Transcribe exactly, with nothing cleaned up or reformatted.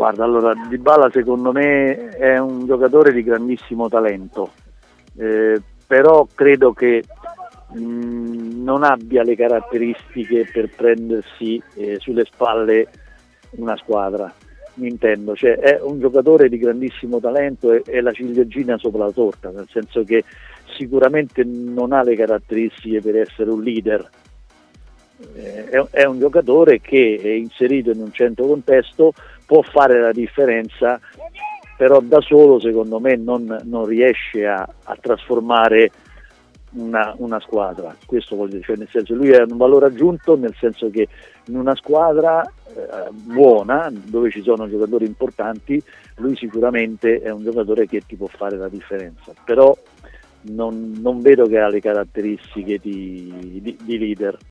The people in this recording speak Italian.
Guarda, allora Dybala secondo me è un giocatore di grandissimo talento, eh, però credo che mh, non abbia le caratteristiche per prendersi eh, sulle spalle una squadra. Mi intendo, cioè è un giocatore di grandissimo talento e è la ciliegina sopra la torta, nel senso che sicuramente non ha le caratteristiche per essere un leader. Eh, è, è un giocatore che è inserito in un certo contesto, può fare la differenza, però da solo secondo me non, non riesce a, a trasformare una, una squadra. Questo vuol dire, cioè nel senso, lui è un valore aggiunto, nel senso che in una squadra eh, buona, dove ci sono giocatori importanti, lui sicuramente è un giocatore che ti può fare la differenza, però non, non vedo che ha le caratteristiche di, di, di leader.